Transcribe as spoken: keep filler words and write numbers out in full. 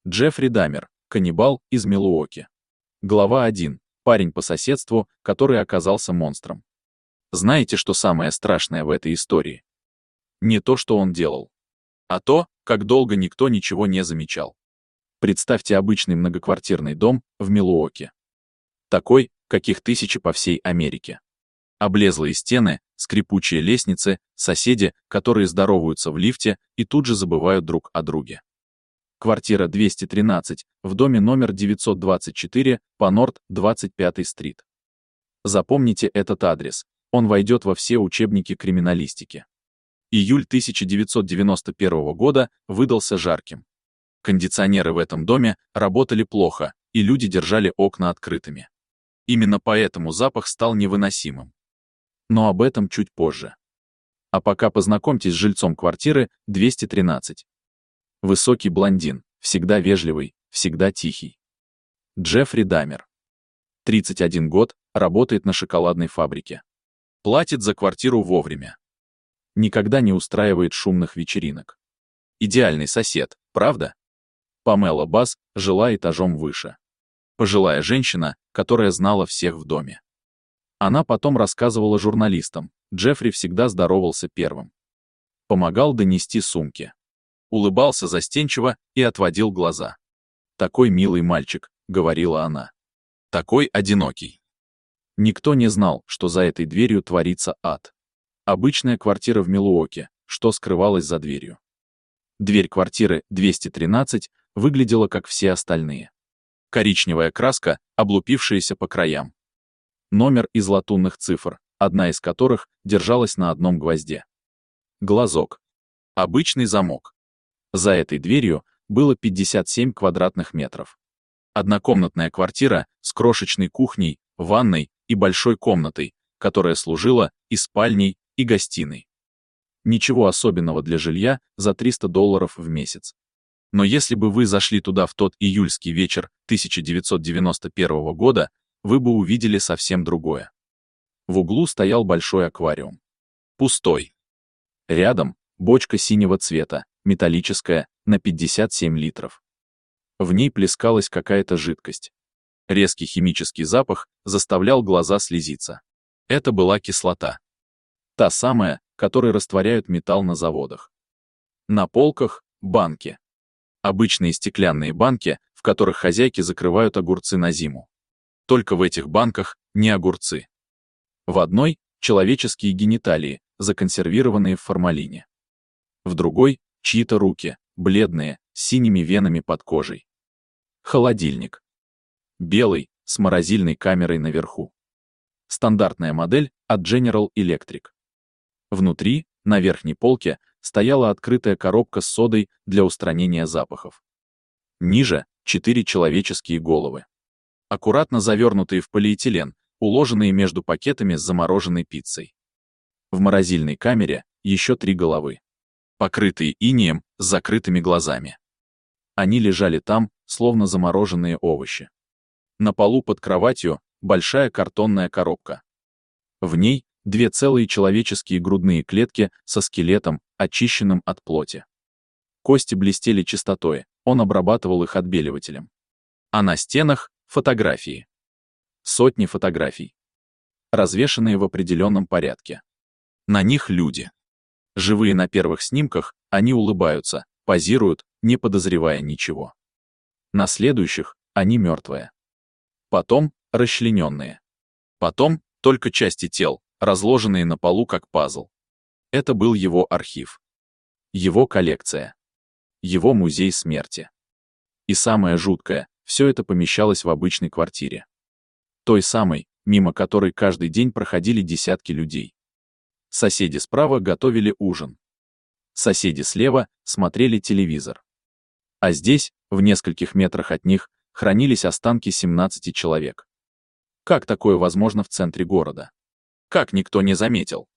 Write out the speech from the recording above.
Джеффри Дамер, каннибал из Милуоки. Глава один. Парень по соседству, который оказался монстром. Знаете, что самое страшное в этой истории? Не то, что он делал, а то, как долго никто ничего не замечал. Представьте обычный многоквартирный дом в Милуоки. Такой, каких тысячи по всей Америке. Облезлые стены, скрипучие лестницы, соседи, которые здороваются в лифте и тут же забывают друг о друге. Квартира двести тринадцать, в доме номер девятьсот двадцать четыре, по Норт двадцать пятой стрит. Запомните этот адрес, он войдет во все учебники криминалистики. Июль тысяча девятьсот девяносто первого года выдался жарким. Кондиционеры в этом доме работали плохо, и люди держали окна открытыми. Именно поэтому запах стал невыносимым. Но об этом чуть позже. А пока познакомьтесь с жильцом квартиры двести тринадцать. Высокий блондин, всегда вежливый, всегда тихий. Джеффри Дамер. тридцать один год, работает на шоколадной фабрике. Платит за квартиру вовремя. Никогда не устраивает шумных вечеринок. Идеальный сосед, правда? Памела Басс жила этажом выше. Пожилая женщина, которая знала всех в доме. Она потом рассказывала журналистам, Джеффри всегда здоровался первым. Помогал донести сумки. Улыбался застенчиво и отводил глаза. «Такой милый мальчик», — говорила она. «Такой одинокий». Никто не знал, что за этой дверью творится ад. Обычная квартира в Милуоки, что скрывалось за дверью. Дверь квартиры двести тринадцать выглядела как все остальные. Коричневая краска, облупившаяся по краям. Номер из латунных цифр, одна из которых держалась на одном гвозде. Глазок. Обычный замок. За этой дверью было пятьдесят семь квадратных метров. Однокомнатная квартира с крошечной кухней, ванной и большой комнатой, которая служила и спальней, и гостиной. Ничего особенного для жилья за триста долларов в месяц. Но если бы вы зашли туда в тот июльский вечер тысяча девятьсот девяносто первого года, вы бы увидели совсем другое. В углу стоял большой аквариум. Пустой. Рядом бочка синего цвета, металлическая, на пятьдесят семь литров. В ней плескалась какая-то жидкость. Резкий химический запах заставлял глаза слезиться. Это была кислота. Та самая, которой растворяют металл на заводах. На полках — банки. Обычные стеклянные банки, в которых хозяйки закрывают огурцы на зиму. Только в этих банках не огурцы. В одной — человеческие гениталии, законсервированные в формалине. В другой — чьи-то руки, бледные, с синими венами под кожей. Холодильник. Белый, с морозильной камерой наверху. Стандартная модель от General Electric. Внутри, на верхней полке, стояла открытая коробка с содой для устранения запахов. Ниже — четыре человеческие головы. Аккуратно завернутые в полиэтилен, уложенные между пакетами с замороженной пиццей. В морозильной камере еще три головы. Покрытые инеем, с закрытыми глазами. Они лежали там, словно замороженные овощи. На полу под кроватью большая картонная коробка. В ней две целые человеческие грудные клетки со скелетом, очищенным от плоти. Кости блестели чистотой, он обрабатывал их отбеливателем. А на стенах — фотографии. Сотни фотографий. Развешанные в определенном порядке. На них люди. Живые на первых снимках, они улыбаются, позируют, не подозревая ничего. На следующих они мертвые. Потом расчлененные. Потом только части тел, разложенные на полу как пазл. Это был его архив. Его коллекция. Его музей смерти. И самое жуткое, все это помещалось в обычной квартире. Той самой, мимо которой каждый день проходили десятки людей. Соседи справа готовили ужин. Соседи слева смотрели телевизор. А здесь, в нескольких метрах от них, хранились останки семнадцати человек. Как такое возможно в центре города? Как никто не заметил?